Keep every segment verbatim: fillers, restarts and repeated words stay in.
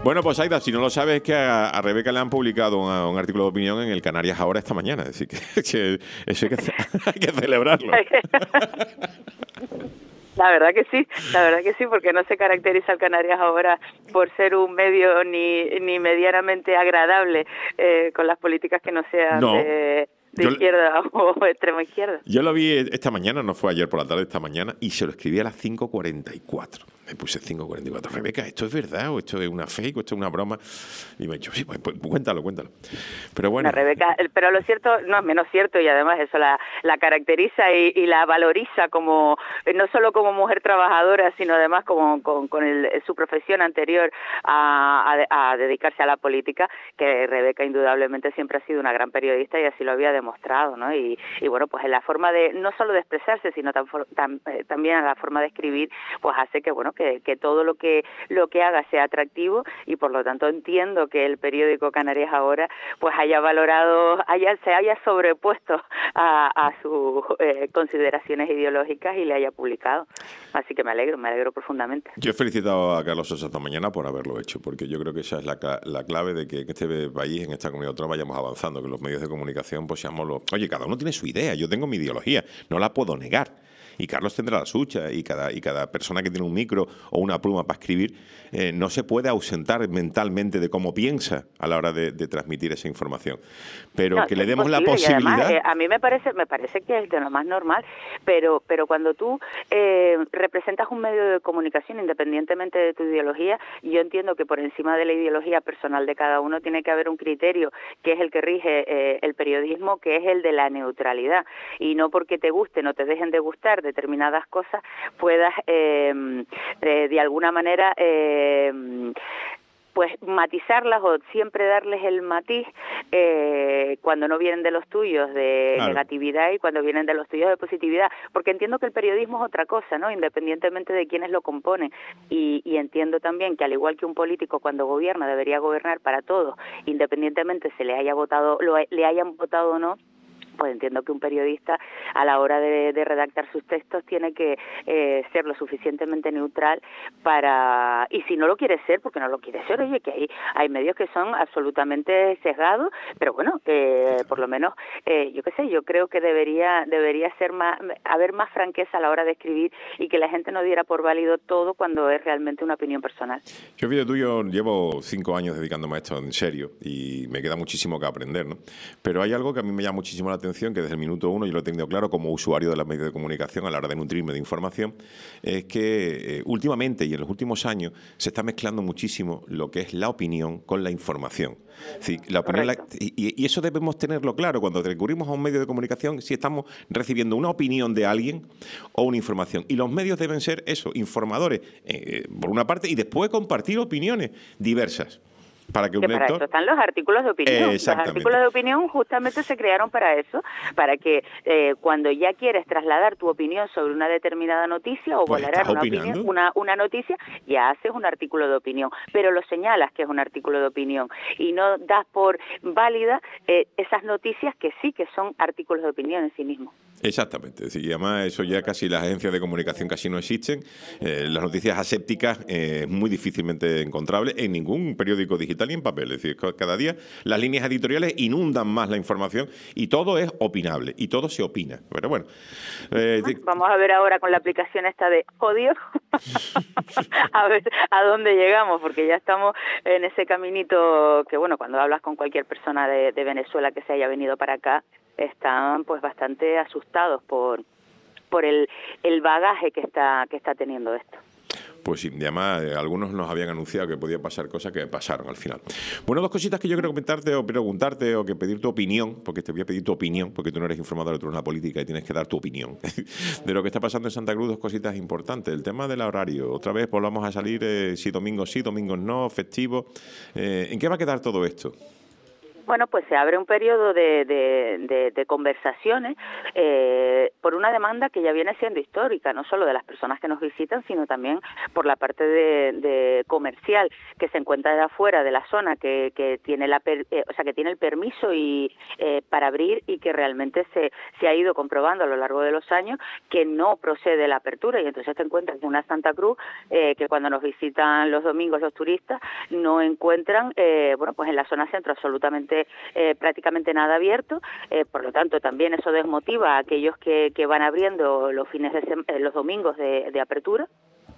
Bueno, pues Aida, si no lo sabes, es que a, a Rebeca le han publicado un, un artículo de opinión en el Canarias Ahora esta mañana. Es decir, que, que eso hay que, hay que celebrarlo. La verdad que sí, la verdad que sí, porque no se caracteriza el Canarias Ahora por ser un medio ni, ni medianamente agradable eh, con las políticas que no sean no. de... de Yo, izquierda o extrema izquierda. Yo lo vi esta mañana, no fue ayer por la tarde, esta mañana, y se lo escribí a las cinco cuarenta y cuatro. Me puse cinco cuarenta y cuatro. Rebeca, ¿esto es verdad? ¿O esto es una fake? ¿O esto es una broma? Y me ha dicho, sí, pues, pues cuéntalo, cuéntalo. Pero bueno. No, Rebeca, pero lo cierto, no es menos cierto, y además eso la, la caracteriza y, y la valoriza como, no solo como mujer trabajadora, sino además como con, con el, su profesión anterior a, a, a dedicarse a la política, que Rebeca indudablemente siempre ha sido una gran periodista y así lo había demostrado, ¿no? Y, y bueno, pues en la forma de, no solo de expresarse, sino tan, tan, eh, también en la forma de escribir, pues hace que, bueno, que, que todo lo que lo que haga sea atractivo, y por lo tanto entiendo que el periódico Canarias Ahora pues haya valorado, haya se haya sobrepuesto a, a sus eh, consideraciones ideológicas y le haya publicado. Así que me alegro, me alegro profundamente. Yo he felicitado a Carlos Sosa esta mañana por haberlo hecho, porque yo creo que esa es la, la clave de que en este país, en esta comunidad autónoma, vayamos avanzando, que los medios de comunicación pues seamos los... Oye, cada uno tiene su idea, yo tengo mi ideología, no la puedo negar. Y Carlos tendrá la suya, y cada, y cada persona que tiene un micro o una pluma para escribir eh, no se puede ausentar mentalmente de cómo piensa a la hora de, de transmitir esa información. Pero no, que le demos la posibilidad... Y además, eh, a mí me parece me parece que es de lo más normal, pero pero cuando tú eh, representas un medio de comunicación, independientemente de tu ideología, yo entiendo que por encima de la ideología personal de cada uno tiene que haber un criterio que es el que rige eh, el periodismo, que es el de la neutralidad, y no porque te gusten o te dejen de gustar determinadas cosas puedas eh, de, de alguna manera eh, pues matizarlas o siempre darles el matiz eh, cuando no vienen de los tuyos de claro. negatividad y cuando vienen de los tuyos de positividad, porque entiendo que el periodismo es otra cosa, ¿no? Independientemente de quiénes lo componen, y, y entiendo también que al igual que un político cuando gobierna debería gobernar para todos, independientemente se le haya votado, lo, le hayan votado o no, pues entiendo que un periodista a la hora de, de redactar sus textos tiene que eh, ser lo suficientemente neutral para, y si no lo quiere ser, porque no lo quiere ser, oye, que hay, hay medios que son absolutamente sesgados, pero bueno, eh, por lo menos, eh, yo qué sé, yo creo que debería debería ser más, haber más franqueza a la hora de escribir y que la gente no diera por válido todo cuando es realmente una opinión personal. Yo, fíjate tú, yo llevo cinco años dedicándome a esto en serio y me queda muchísimo que aprender, ¿no? Pero hay algo que a mí me llama muchísimo la atención, que desde el minuto uno yo lo he tenido claro como usuario de los medios de comunicación a la hora de nutrirme de información, es que eh, últimamente y en los últimos años se está mezclando muchísimo lo que es la opinión con la información. Es decir, la opinión la, y, y eso debemos tenerlo claro cuando recurrimos a un medio de comunicación, si estamos recibiendo una opinión de alguien o una información. Y los medios deben ser eso, informadores, eh, por una parte, y después compartir opiniones diversas. Para que, que un para lector... eso están los artículos de opinión. Eh, los artículos de opinión justamente se crearon para eso, para que eh, cuando ya quieres trasladar tu opinión sobre una determinada noticia o pues valorar una, opinión, una, una noticia, ya haces un artículo de opinión, pero lo señalas que es un artículo de opinión y no das por válida eh, esas noticias que sí que son artículos de opinión en sí mismos. Exactamente, sí, y además eso ya casi las agencias de comunicación casi no existen, eh, las noticias asépticas es eh, muy difícilmente encontrable en ningún periódico digital ni en papel, es decir, cada día las líneas editoriales inundan más la información y todo es opinable y todo se opina, pero bueno. Eh, Vamos a ver ahora con la aplicación esta de odio, a ver a dónde llegamos, porque ya estamos en ese caminito que, bueno, cuando hablas con cualquier persona de, de Venezuela que se haya venido para acá, están pues bastante asustados por por el, el bagaje que está que está teniendo esto. Pues sí, además eh, algunos nos habían anunciado que podían pasar cosas que pasaron al final. Bueno, dos cositas que yo quiero comentarte o preguntarte o que pedir tu opinión, porque te voy a pedir tu opinión, porque tú no eres informador, tú eres una política y tienes que dar tu opinión de lo que está pasando en Santa Cruz. Dos cositas importantes. El tema del horario. Otra vez volvamos a salir eh, si domingos sí, domingos no, festivos. Eh, ¿En qué va a quedar todo esto? Bueno, pues se abre un periodo de, de, de, de conversaciones eh, por una demanda que ya viene siendo histórica, no solo de las personas que nos visitan, sino también por la parte de, de comercial que se encuentra de afuera de la zona, que, que tiene la per, eh, o sea que tiene el permiso y eh, para abrir, y que realmente se, se ha ido comprobando a lo largo de los años que no procede la apertura, y entonces te encuentras en una Santa Cruz eh, que cuando nos visitan los domingos los turistas no encuentran, eh, bueno, pues en la zona centro absolutamente Eh, prácticamente nada abierto, eh, por lo tanto también eso desmotiva a aquellos que, que van abriendo los fines de sem eh, los domingos de, de apertura,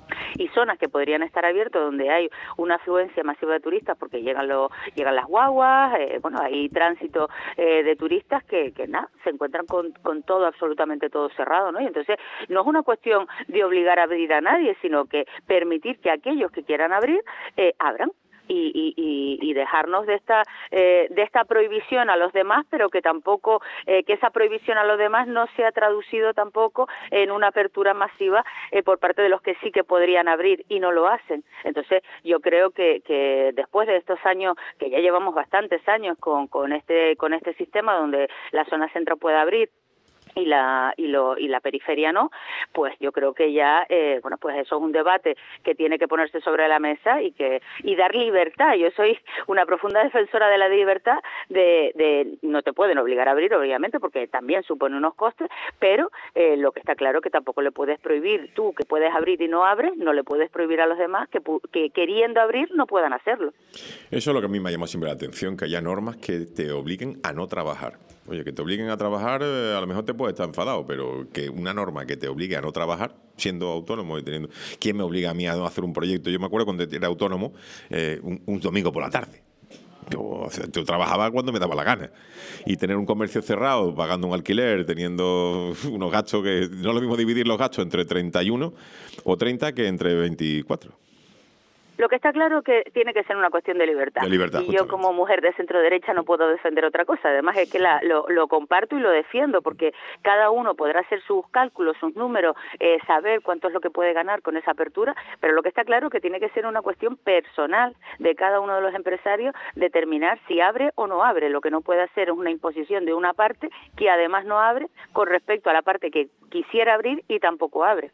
y zonas que podrían estar abiertas donde hay una afluencia masiva de turistas porque llegan los llegan las guaguas, eh, bueno, hay tránsito eh, de turistas que, que nada, se encuentran con, con todo, absolutamente todo cerrado, ¿no? Y entonces no es una cuestión de obligar a abrir a nadie, sino que permitir que aquellos que quieran abrir eh, abran. Y, y, y dejarnos de esta eh, de esta prohibición a los demás, pero que tampoco eh, que esa prohibición a los demás no se ha traducido tampoco en una apertura masiva eh, por parte de los que sí que podrían abrir y no lo hacen. Entonces yo creo que, que después de estos años, que ya llevamos bastantes años con, con este con este sistema donde la zona centro puede abrir y la y lo y la periferia no, pues yo creo que ya eh, bueno, pues eso es un debate que tiene que ponerse sobre la mesa y que y dar libertad. Yo soy una profunda defensora de la libertad, de, de no te pueden obligar a abrir, obviamente, porque también supone unos costes, pero eh, lo que está claro que tampoco le puedes prohibir, tú que puedes abrir y no abres, no le puedes prohibir a los demás que, que queriendo abrir no puedan hacerlo. Eso es lo que a mí me ha llamado siempre la atención, que haya normas que te obliguen a no trabajar. Oye, que te obliguen a trabajar, eh, a lo mejor te puedes estar enfadado, pero que una norma que te obligue a no trabajar, siendo autónomo y teniendo... ¿Quién me obliga a mí a no hacer un proyecto? Yo me acuerdo cuando era autónomo, eh, un, un domingo por la tarde. Yo, o sea, yo trabajaba cuando me daba la gana. Y tener un comercio cerrado, pagando un alquiler, teniendo unos gastos que... No es lo mismo dividir los gastos entre treinta y uno o treinta que entre veinticuatro. Lo que está claro es que tiene que ser una cuestión de libertad. De libertad, y yo como mujer de centro derecha no puedo defender otra cosa. Además es que la, lo, lo comparto y lo defiendo, porque cada uno podrá hacer sus cálculos, sus números, eh, saber cuánto es lo que puede ganar con esa apertura, pero lo que está claro es que tiene que ser una cuestión personal de cada uno de los empresarios determinar si abre o no abre. Lo que no puede hacer es una imposición de una parte que además no abre con respecto a la parte que quisiera abrir y tampoco abre.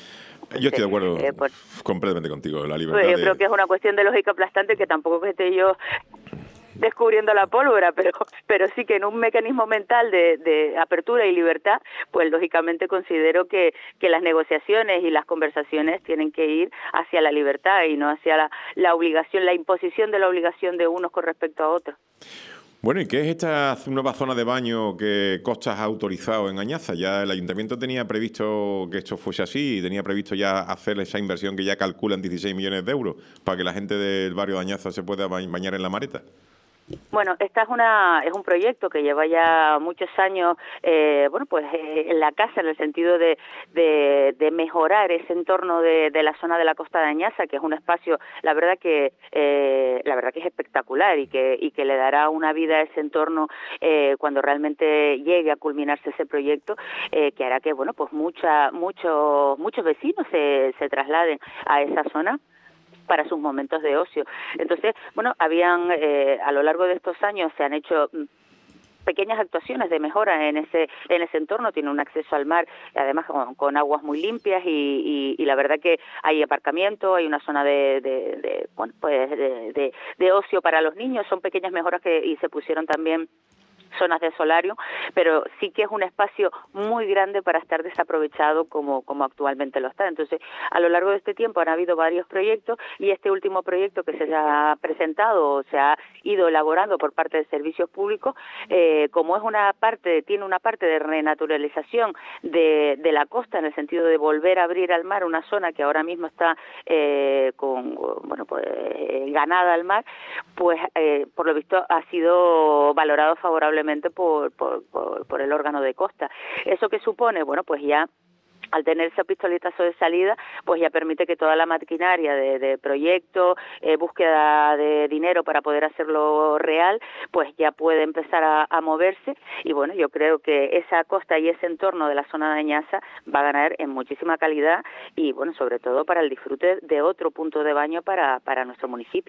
Yo estoy de acuerdo eh, pues, completamente contigo. La libertad pues yo de... creo que es una cuestión de lógica aplastante, que tampoco que esté yo descubriendo la pólvora, pero pero sí que en un mecanismo mental de, de apertura y libertad, pues lógicamente considero que, que las negociaciones y las conversaciones tienen que ir hacia la libertad y no hacia la, la obligación, la imposición de la obligación de unos con respecto a otros. Bueno, ¿y qué es esta nueva zona de baño que Costas ha autorizado en Añaza? Ya el ayuntamiento tenía previsto que esto fuese así, y tenía previsto ya hacer esa inversión que ya calculan dieciséis millones de euros para que la gente del barrio de Añaza se pueda bañar en la Mareta. Bueno, esta es una es un proyecto que lleva ya muchos años, eh, bueno, pues eh, en la casa, en el sentido de, de, de mejorar ese entorno de, de la zona de la Costa de Añaza, que es un espacio, la verdad que eh, la verdad que es espectacular y que y que le dará una vida a ese entorno eh, cuando realmente llegue a culminarse ese proyecto, eh, que hará que, bueno, pues mucha muchos muchos vecinos se, se trasladen a esa zona para sus momentos de ocio. Entonces, bueno, habían eh, a lo largo de estos años se han hecho pequeñas actuaciones de mejora en ese en ese entorno. Tiene un acceso al mar, además con, con aguas muy limpias y, y, y la verdad que hay aparcamiento, hay una zona de, de, de bueno, pues de, de, de ocio para los niños. Son pequeñas mejoras que y se pusieron también zonas de solarium, pero sí que es un espacio muy grande para estar desaprovechado como, como actualmente lo está. Entonces, a lo largo de este tiempo han habido varios proyectos y este último proyecto que se ha presentado o se ha ido elaborando por parte de servicios públicos, eh, como es una parte, tiene una parte de renaturalización de, de la costa, en el sentido de volver a abrir al mar una zona que ahora mismo está eh, con, bueno, pues eh, ganada al mar, pues eh, por lo visto ha sido valorado favorablemente Por, por, por, por el órgano de costa. ¿Eso qué supone? Bueno, pues ya al tener ese pistoletazo de salida, pues ya permite que toda la maquinaria de, de proyecto, eh, búsqueda de dinero para poder hacerlo real, pues ya puede empezar a, a moverse. Y bueno, yo creo que esa costa y ese entorno de la zona de Añaza va a ganar en muchísima calidad y bueno, sobre todo para el disfrute de otro punto de baño para, para nuestro municipio.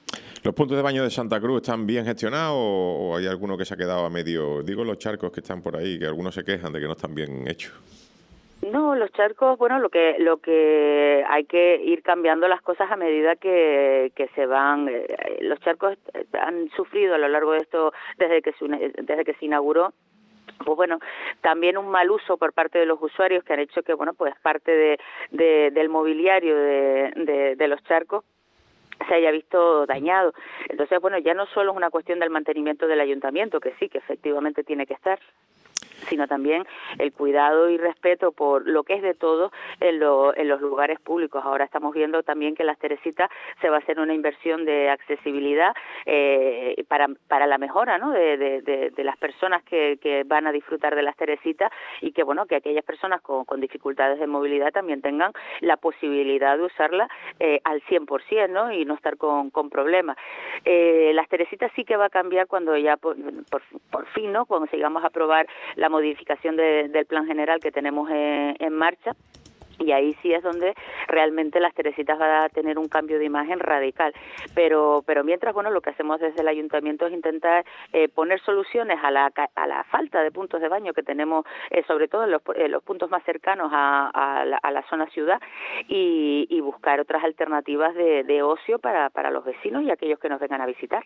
¿Los puntos de baño de Santa Cruz están bien gestionados o hay alguno que se ha quedado a medio? Digo los charcos que están por ahí, que algunos se quejan de que no están bien hechos. No, los charcos, bueno, lo que lo que hay que ir cambiando las cosas a medida que, que se van. Eh, los charcos han sufrido a lo largo de esto, desde que se, desde que se inauguró, pues bueno, también un mal uso por parte de los usuarios que han hecho que, bueno, pues parte de, de del mobiliario de, de, de los charcos se haya visto dañado. Entonces, bueno, ya no solo es una cuestión del mantenimiento del ayuntamiento, que sí, que efectivamente tiene que estar, sino también el cuidado y respeto por lo que es de todo en, lo, en los lugares públicos. Ahora estamos viendo también que en Las Teresitas se va a hacer una inversión de accesibilidad eh, para, para la mejora, ¿no?, de, de, de, de las personas que, que van a disfrutar de Las Teresitas, y que, bueno, que aquellas personas con, con dificultades de movilidad también tengan la posibilidad de usarla eh, al cien por ciento, ¿no?, y no estar con, con problemas. Eh, Las Teresitas sí que va a cambiar cuando ya, por, por, por fin, ¿no?, cuando sigamos a aprobar la modificación de, del plan general que tenemos en, en marcha, y ahí sí es donde realmente Las Teresitas va a tener un cambio de imagen radical. Pero pero mientras, bueno, lo que hacemos desde el ayuntamiento es intentar eh, poner soluciones a la a la falta de puntos de baño que tenemos, eh, sobre todo en los, en los puntos más cercanos a, a, la, a la zona ciudad, y, y buscar otras alternativas de, de ocio para, para los vecinos y aquellos que nos vengan a visitar.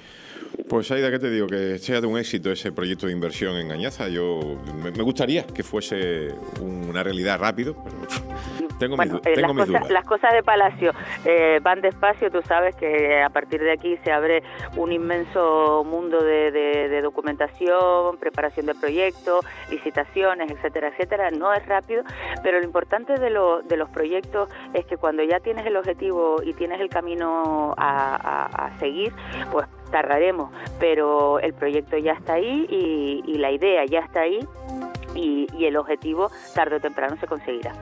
Pues Aida, ¿qué te digo? Que sea de un éxito ese proyecto de inversión en Añaza. Yo me, me gustaría que fuese una realidad rápido, pero tengo, bueno, mis, tengo las mis cosas, dudas. Las cosas de Palacio eh, van despacio. Tú sabes que a partir de aquí se abre un inmenso mundo de, de, de documentación, preparación de proyectos, licitaciones, etcétera, etcétera. No es rápido, pero lo importante de, lo, de los proyectos es que cuando ya tienes el objetivo y tienes el camino a, a, a seguir, pues tardaremos, pero el proyecto ya está ahí y, y la idea ya está ahí, y, y el objetivo tarde o temprano se conseguirá.